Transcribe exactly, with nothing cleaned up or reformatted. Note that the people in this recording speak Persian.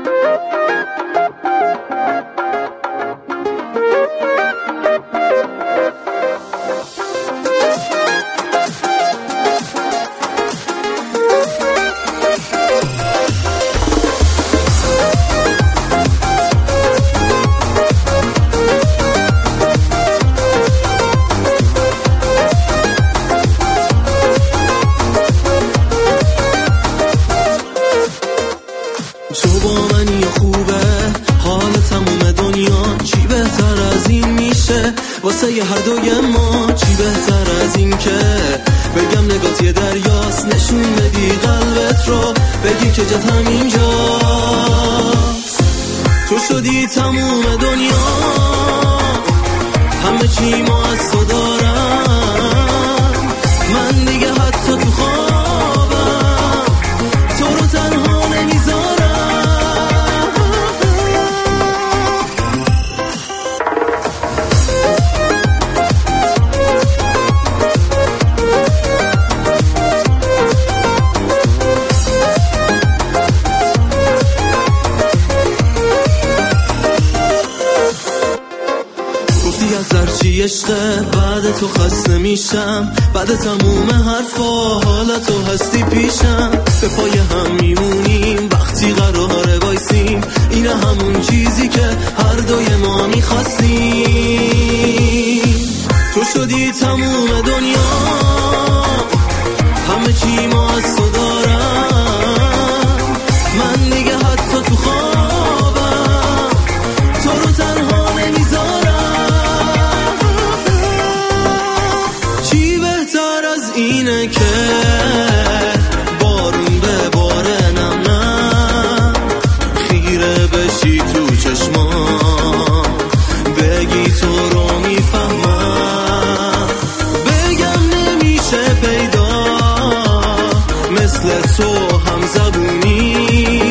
تو با منی یا خوبه حال تموم دنیا، چی بهتر از این میشه واسه ی هر دوی ما؟ چی بهتر از این که بگم نگات یه دریاست، نشون بدی قلبت رو، بگی که جات همینجاست. تو شدی تموم دنیا، همه چی ما از تو دارم، من دیگه حتی تو خوابم تو رو تنها نمیذارم. گفتی از هرچی عشقه بعد تو خسته میشم، بعد تموم حرفا حالا تو هستی پیشم، به پای هم میمونیم وقتی قراره وایسیم، اینه همون چیزی که هر دوی ما میخواستیم. تو شدی تموم دنیا، همه چی ما از تو دارم، من دیگه حتی تو خوابم تو رو تنها نمیذارم. چی بهتر از اینه که بارون به باره نم نم، خیره بشی تو چشمام، بگی تو رو میفهمم، بگم نمیشه پیدا مثل تو هم زبونی،